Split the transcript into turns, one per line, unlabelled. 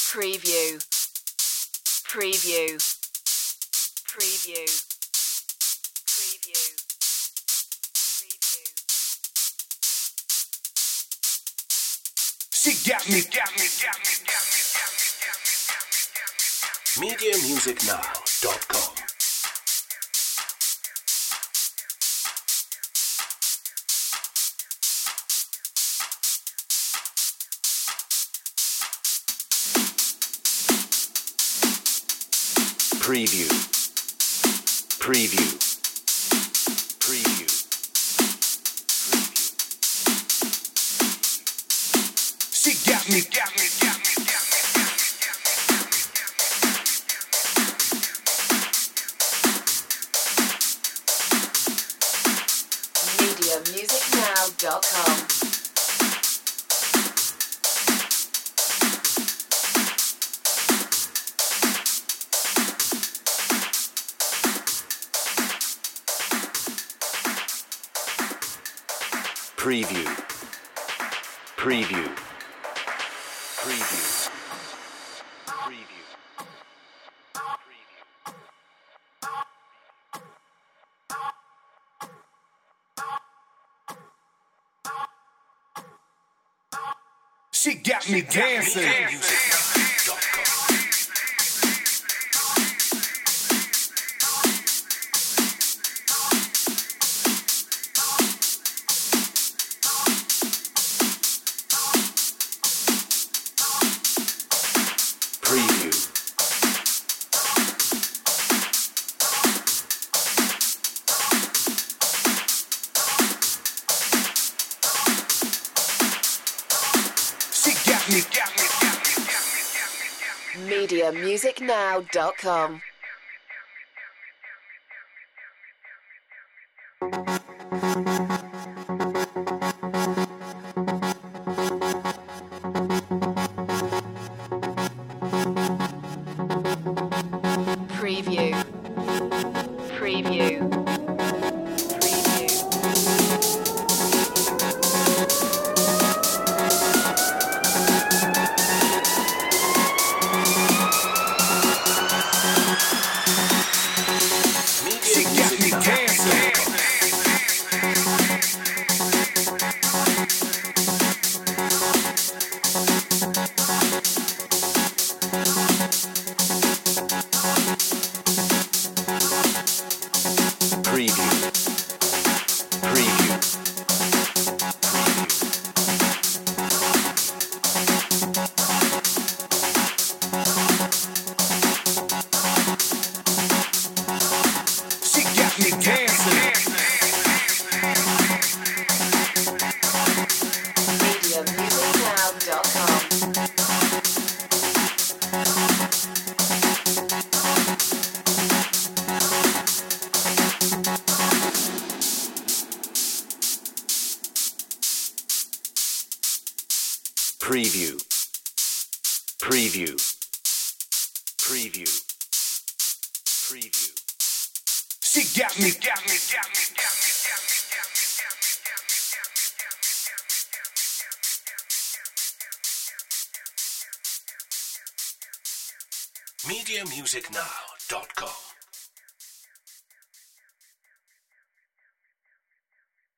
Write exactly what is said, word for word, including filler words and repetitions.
Preview. Preview. Preview. Preview. Preview.
She got me, got me, got me, got me, got me, got me, got me.
media music now dot com. Preview. Preview. Preview.
She got me, got me, got me, got me, got me, got me.
media music now dot com.
Preview. Preview. Preview. Preview.
She got me dancing.
Preview.
She got me, got me, got me, got me, got me.
media music now dot com. Preview. Preview. Preview.
She got me dancing.
Preview. Preview.
She got me dancing.
media music now dot com.
Preview. Preview. Preview. Preview.
She got me, got me, got me, got me, got me, got me, got me, got me, got me, got me.
media music now dot com.